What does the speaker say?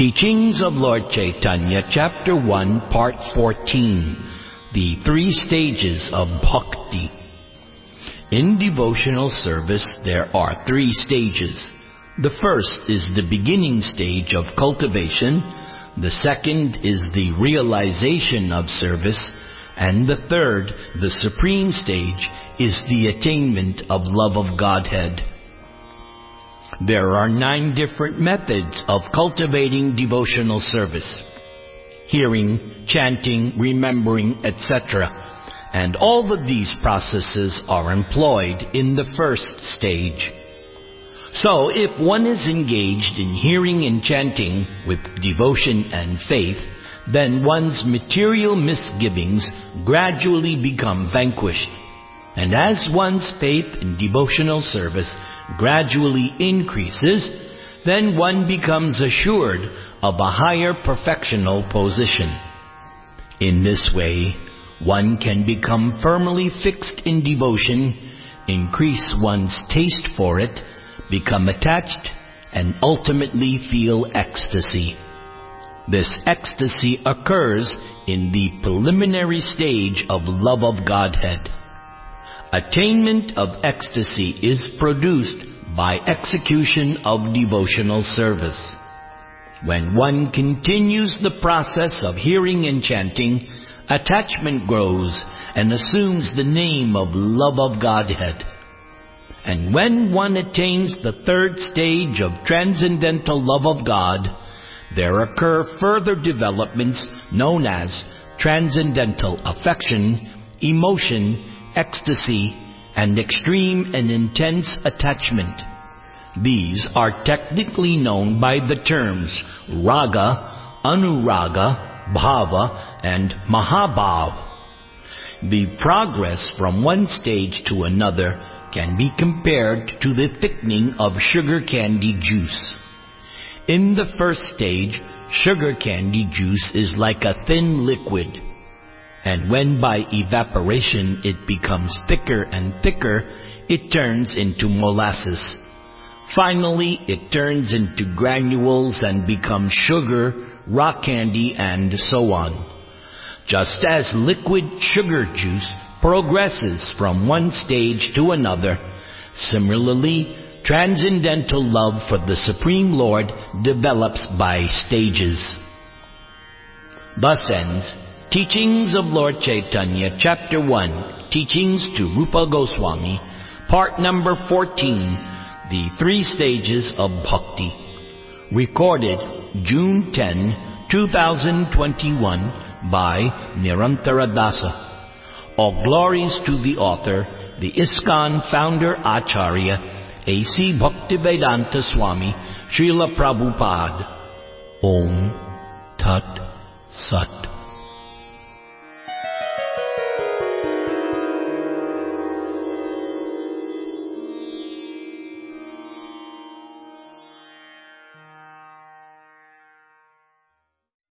Teachings of Lord Chaitanya, Chapter 1, Part 14, The 3 Stages of Bhakti. In devotional service, there are 3 stages. The first is the beginning stage of cultivation, the second is the realization of service, and the third, the supreme stage, is the attainment of love of Godhead. There are 9 different methods of cultivating devotional service: hearing, chanting, remembering, etc. And all of these processes are employed in the first stage. So, if one is engaged in hearing and chanting with devotion and faith, then one's material misgivings gradually become vanquished. And as one's faith in devotional service gradually increases, then one becomes assured of a higher perfectional position. In this way, one can become firmly fixed in devotion, increase one's taste for it, become attached, and ultimately feel ecstasy. This ecstasy occurs in the preliminary stage of love of Godhead. Attainment of ecstasy is produced by execution of devotional service. When one continues the process of hearing and chanting, attachment grows and assumes the name of love of Godhead. And when one attains the 3rd stage of transcendental love of God, there occur further developments known as transcendental affection, emotion, ecstasy, and extreme and intense attachment. These are technically known by the terms raga, anuraga, bhava, and mahabhav. The progress from one stage to another can be compared to the thickening of sugar candy juice. In the first stage, sugar candy juice is like a thin liquid, and when by evaporation it becomes thicker and thicker, it turns into molasses. Finally, it turns into granules and becomes sugar, rock candy, and so on. Just as liquid sugar juice progresses from one stage to another, similarly, transcendental love for the Supreme Lord develops by stages. Thus ends Teachings of Lord Chaitanya, Chapter 1, Teachings to Rupa Goswami, Part number 14, The 3 Stages of Bhakti. Recorded June 10, 2021 by Nirantara Dasa. All glories to the author, the ISKCON founder Acharya, A.C. Bhaktivedanta Swami, Srila Prabhupada. Om Tat Sat.